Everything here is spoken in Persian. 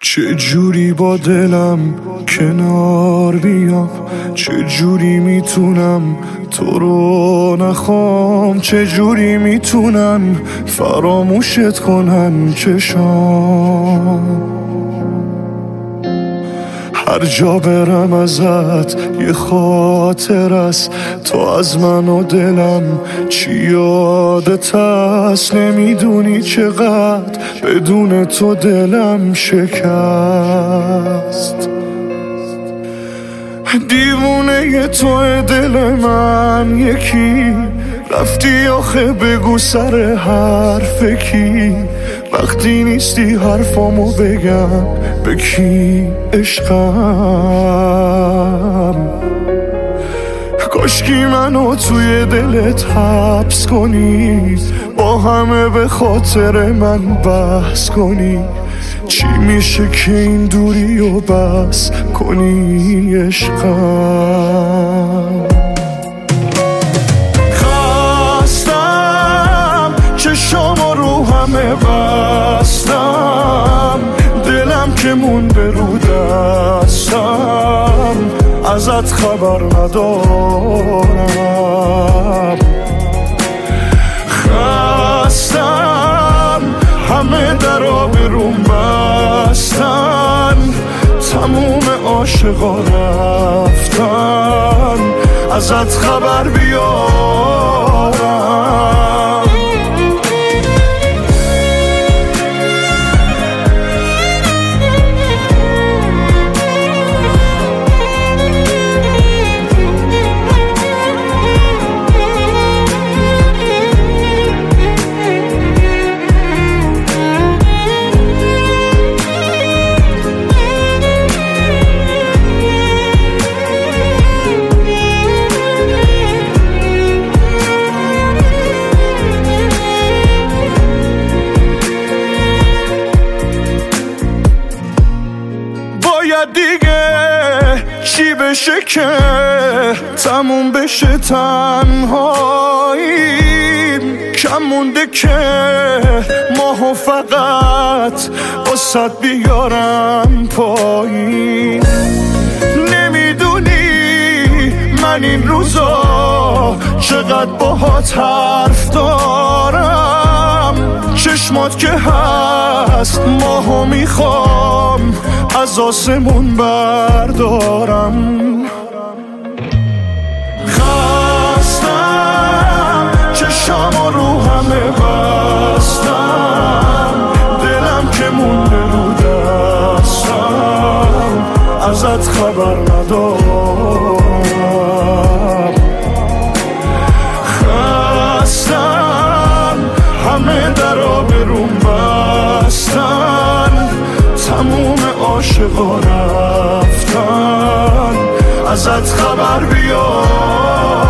چه جوری با دلم کنار بیام، چه جوری میتونم تو رو نخوام، چه جوری میتونن فراموشت کنن چشام. هر جا برم ازت یه خاطر است، تو از من و دلم چی یادت هست. نمیدونی چقدر بدون تو دلم شکست. دیوونه تو دل من یکی، رفتی آخه بگو سر حرف کی. وقتی نیستی حرفامو بگم به کی عشقم. کاشکی منو توی دلت حبس کنی، با همه به خاطر من بحث کنی. چی میشه که این دوری و بس کنی عشقم. خستم چشام رو همه بستم، دلم که مونده رو دستم، ازت خبر ندارم. خستم همه درا بروم بستن، تموم عاشقا رفتن، ازت خبر بیارم. دیگه چی بشه که تموم بشه تنهاییم؟ کم مونده که ماهو فقط واسه بیارم پایین. نمیدونی من این روزا چقدر باهات حرف دارم. چشمات که هست ماهو میخوام از آسمون بردارم. خستم چشام رو همه بستم، دلم که مونده رو دستم، ازت خبر ندارم. خستم همه درا بروم بستن، تموم عاشقا رفتن، ازت خبر بیار.